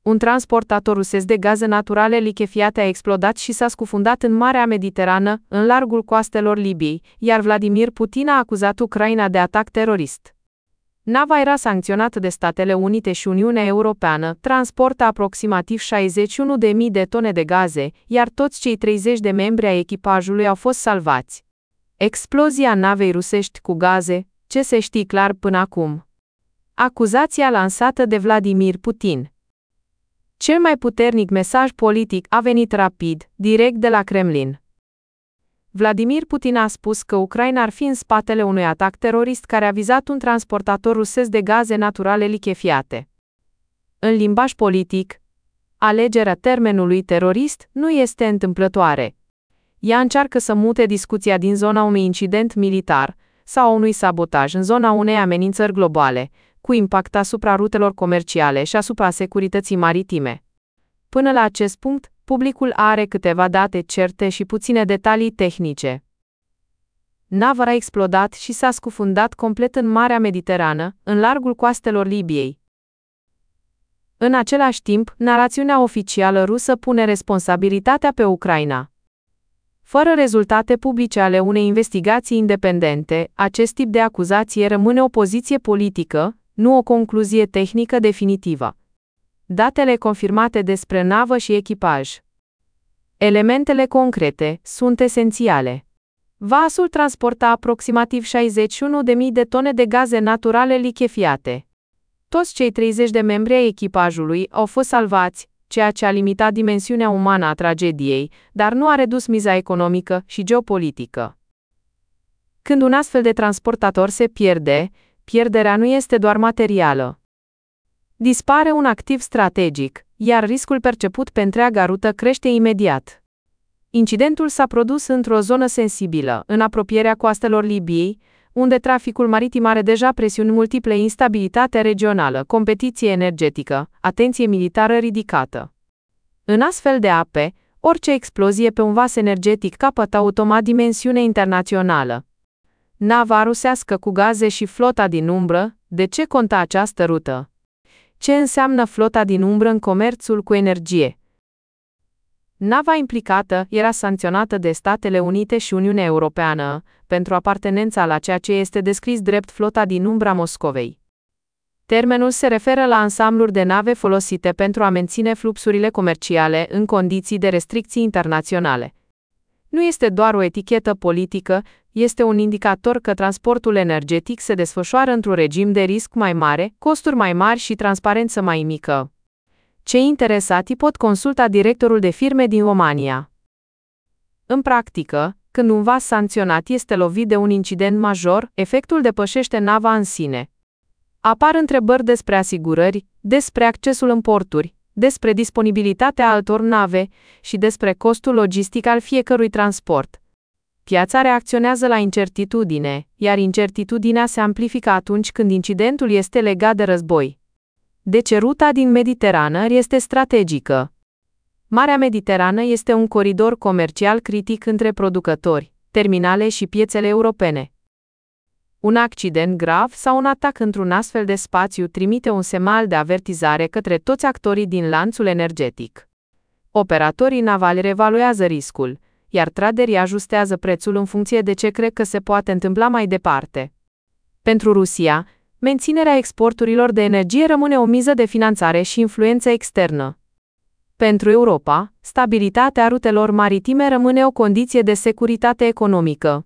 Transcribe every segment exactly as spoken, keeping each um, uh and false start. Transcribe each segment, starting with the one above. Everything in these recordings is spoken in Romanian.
Un transportator rusesc de gaze naturale lichefiate a explodat și s-a scufundat în Marea Mediterană, în largul coastelor Libiei, iar Vladimir Putin a acuzat Ucraina de atac terorist. Nava era sancționată de Statele Unite și Uniunea Europeană, transportă aproximativ șaizeci și unu de mii de tone de gaze, iar toți cei treizeci de membri ai echipajului au fost salvați. Explozia navei rusești cu gaze, ce se știe clar până acum. Acuzația lansată de Vladimir Putin. Cel mai puternic mesaj politic a venit rapid, direct de la Kremlin. Vladimir Putin a spus că Ucraina ar fi în spatele unui atac terorist care a vizat un transportator rusesc de gaze naturale lichefiate. În limbaj politic, alegerea termenului terorist nu este întâmplătoare. Ea încearcă să mute discuția din zona unui incident militar sau a unui sabotaj în zona unei amenințări globale, cu impact asupra rutelor comerciale și asupra securității maritime. Până la acest punct, publicul are câteva date certe și puține detalii tehnice. Nava a explodat și s-a scufundat complet în Marea Mediterană, în largul coastelor Libiei. În același timp, narațiunea oficială rusă pune responsabilitatea pe Ucraina. Fără rezultate publice ale unei investigații independente, acest tip de acuzație rămâne o poziție politică, nu o concluzie tehnică definitivă. Datele confirmate despre navă și echipaj. Elementele concrete sunt esențiale. Vasul transporta aproximativ șaizeci și unu de mii de tone de gaze naturale lichefiate. Toți cei treizeci de membri ai echipajului au fost salvați, ceea ce a limitat dimensiunea umană a tragediei, dar nu a redus miza economică și geopolitică. Când un astfel de transportator se pierde, pierderea nu este doar materială. Dispare un activ strategic, iar riscul perceput pe întreaga rută crește imediat. Incidentul s-a produs într-o zonă sensibilă, în apropierea coastelor Libiei, unde traficul maritim are deja presiuni multiple, instabilitate regională, competiție energetică, atenție militară ridicată. În astfel de ape, orice explozie pe un vas energetic capătă automat dimensiune internațională. Nava rusească cu gaze și flota din umbră, de ce conta această rută? Ce înseamnă flota din umbră în comerțul cu energie? Nava implicată era sancționată de Statele Unite și Uniunea Europeană pentru apartenența la ceea ce este descris drept flota din umbra Moscovei. Termenul se referă la ansambluri de nave folosite pentru a menține fluxurile comerciale în condiții de restricții internaționale. Nu este doar o etichetă politică, este un indicator că transportul energetic se desfășoară într-un regim de risc mai mare, costuri mai mari și transparență mai mică. Cei interesati pot consulta directorul de firme din România. În practică, când un vas sancționat este lovit de un incident major, efectul depășește nava în sine. Apar întrebări despre asigurări, despre accesul în porturi, despre disponibilitatea altor nave și despre costul logistic al fiecărui transport. Piața reacționează la incertitudine, iar incertitudinea se amplifică atunci când incidentul este legat de război. Deci ruta din Mediterană este strategică. Marea Mediterană este un coridor comercial critic între producători, terminale și piețele europene. Un accident grav sau un atac într-un astfel de spațiu trimite un semnal de avertizare către toți actorii din lanțul energetic. Operatorii navali revaluează riscul, iar traderii ajustează prețul în funcție de ce cred că se poate întâmpla mai departe. Pentru Rusia, menținerea exporturilor de energie rămâne o miză de finanțare și influență externă. Pentru Europa, stabilitatea rutelor maritime rămâne o condiție de securitate economică.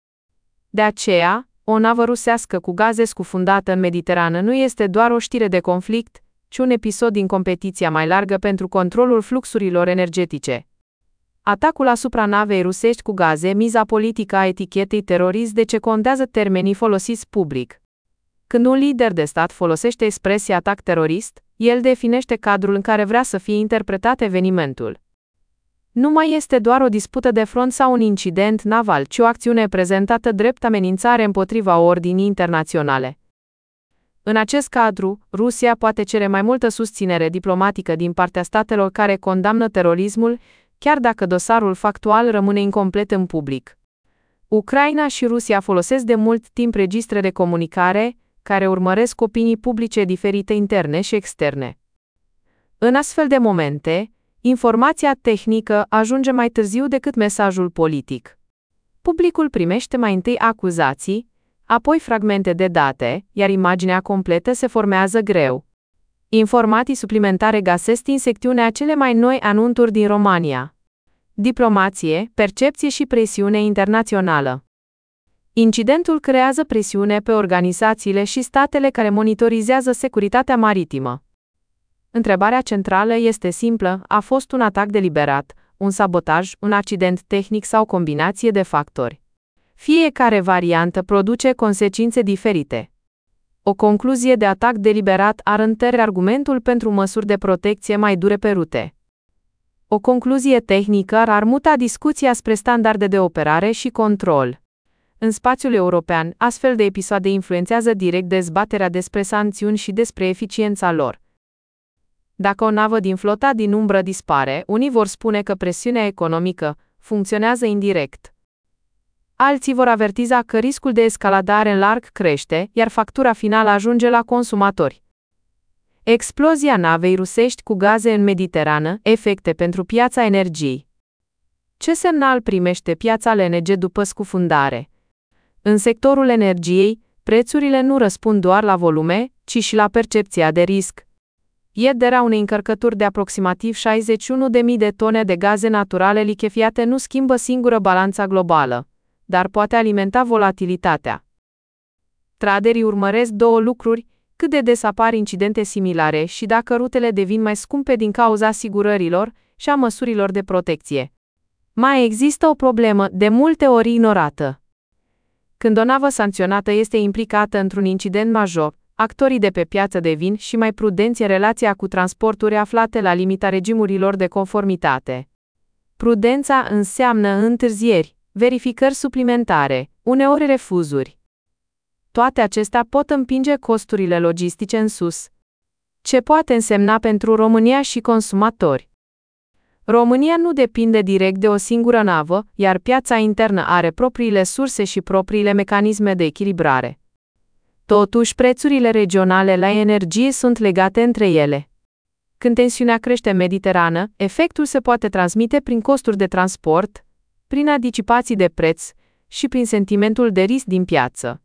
De aceea, o navă rusească cu gaze scufundată în Mediterană nu este doar o știre de conflict, ci un episod din competiția mai largă pentru controlul fluxurilor energetice. Atacul asupra navei rusești cu gaze, miza politică a etichetei terorist, de ce contează termenii folosiți public. Când un lider de stat folosește expresia atac terorist, el definește cadrul în care vrea să fie interpretat evenimentul. Nu mai este doar o dispută de front sau un incident naval, ci o acțiune prezentată drept amenințare împotriva ordinii internaționale. În acest cadru, Rusia poate cere mai multă susținere diplomatică din partea statelor care condamnă terorismul, chiar dacă dosarul factual rămâne incomplet în public. Ucraina și Rusia folosesc de mult timp registre de comunicare, care urmăresc opinii publice diferite interne și externe. În astfel de momente, informația tehnică ajunge mai târziu decât mesajul politic. Publicul primește mai întâi acuzații, apoi fragmente de date, iar imaginea completă se formează greu. Informații suplimentare găsesc în secțiunea cele mai noi anunțuri din România. Diplomație, percepție și presiune internațională. Incidentul creează presiune pe organizațiile și statele care monitorizează securitatea maritimă. Întrebarea centrală este simplă: a fost un atac deliberat, un sabotaj, un accident tehnic sau combinație de factori? Fiecare variantă produce consecințe diferite. O concluzie de atac deliberat ar întări argumentul pentru măsuri de protecție mai dure pe rute. O concluzie tehnică ar muta discuția spre standarde de operare și control. În spațiul european, astfel de episoade influențează direct dezbaterea despre sancțiuni și despre eficiența lor. Dacă o navă din flota din umbră dispare, unii vor spune că presiunea economică funcționează indirect. Alții vor avertiza că riscul de escaladare în larg crește, iar factura finală ajunge la consumatori. Explozia navei rusești cu gaze în Mediterană, efecte pentru piața energiei. Ce semnal primește piața L N G după scufundare? În sectorul energiei, prețurile nu răspund doar la volume, ci și la percepția de risc. Iederea unei încărcături de aproximativ șaizeci și unu de mii de tone de gaze naturale lichefiate nu schimbă singură balanța globală, dar poate alimenta volatilitatea. Traderii urmăresc două lucruri: cât de des apar incidente similare și dacă rutele devin mai scumpe din cauza asigurărilor și a măsurilor de protecție. Mai există o problemă, de multe ori ignorată. Când o navă sancționată este implicată într-un incident major, actorii de pe piață devin și mai prudenți în relația cu transporturi aflate la limita regimurilor de conformitate. Prudența înseamnă întârzieri, verificări suplimentare, uneori refuzuri. Toate acestea pot împinge costurile logistice în sus. Ce poate însemna pentru România și consumatori? România nu depinde direct de o singură navă, iar piața internă are propriile surse și propriile mecanisme de echilibrare. Totuși, prețurile regionale la energie sunt legate între ele. Când tensiunea crește în Mediterană, efectul se poate transmite prin costuri de transport, prin anticipații de preț și prin sentimentul de risc din piață.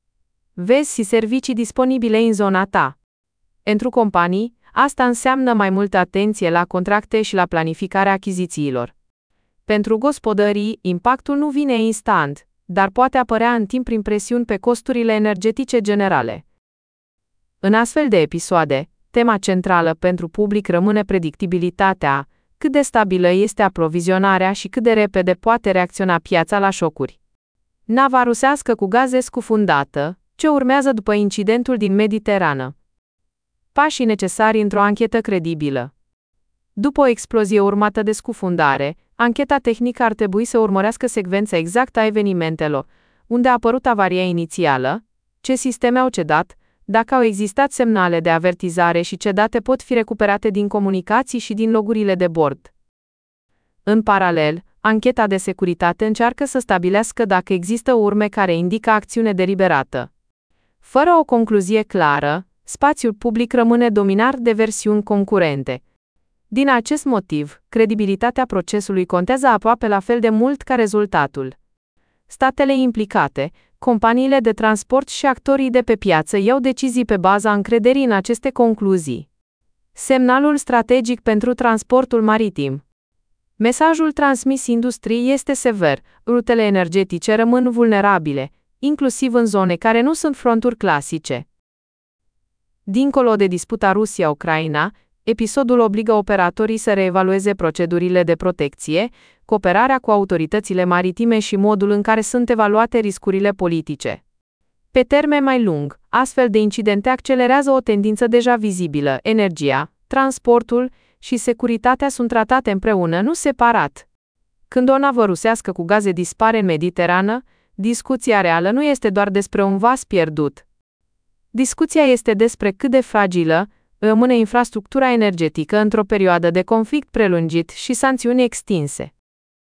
Vezi și servicii disponibile în zona ta. Pentru companii, asta înseamnă mai multă atenție la contracte și la planificarea achizițiilor. Pentru gospodării, impactul nu vine instant, dar poate apărea în timp prin presiuni pe costurile energetice generale. În astfel de episoade, tema centrală pentru public rămâne predictibilitatea, cât de stabilă este aprovizionarea și cât de repede poate reacționa piața la șocuri. Nava rusească cu gaze scufundată, ce urmează după incidentul din Mediterană? Pașii necesari într-o anchetă credibilă. După o explozie urmată de scufundare, ancheta tehnică ar trebui să urmărească secvența exactă a evenimentelor, unde a apărut avaria inițială, ce sisteme au cedat, dacă au existat semnale de avertizare și ce date pot fi recuperate din comunicații și din logurile de bord. În paralel, ancheta de securitate încearcă să stabilească dacă există urme care indică acțiune deliberată. Fără o concluzie clară, spațiul public rămâne dominat de versiuni concurente. Din acest motiv, credibilitatea procesului contează aproape la fel de mult ca rezultatul. Statele implicate, companiile de transport și actorii de pe piață iau decizii pe baza încrederii în aceste concluzii. Semnalul strategic pentru transportul maritim. Mesajul transmis industriei este sever: rutele energetice rămân vulnerabile, inclusiv în zone care nu sunt fronturi clasice. Dincolo de disputa Rusia-Ucraina, episodul obligă operatorii să reevalueze procedurile de protecție, cooperarea cu autoritățile maritime și modul în care sunt evaluate riscurile politice. Pe termen mai lung, astfel de incidente accelerează o tendință deja vizibilă: energia, transportul și securitatea sunt tratate împreună, nu separat. Când o navă rusească cu gaze dispare în Mediterană, discuția reală nu este doar despre un vas pierdut. Discuția este despre cât de fragilă rămâne infrastructura energetică într-o perioadă de conflict prelungit și sancțiuni extinse.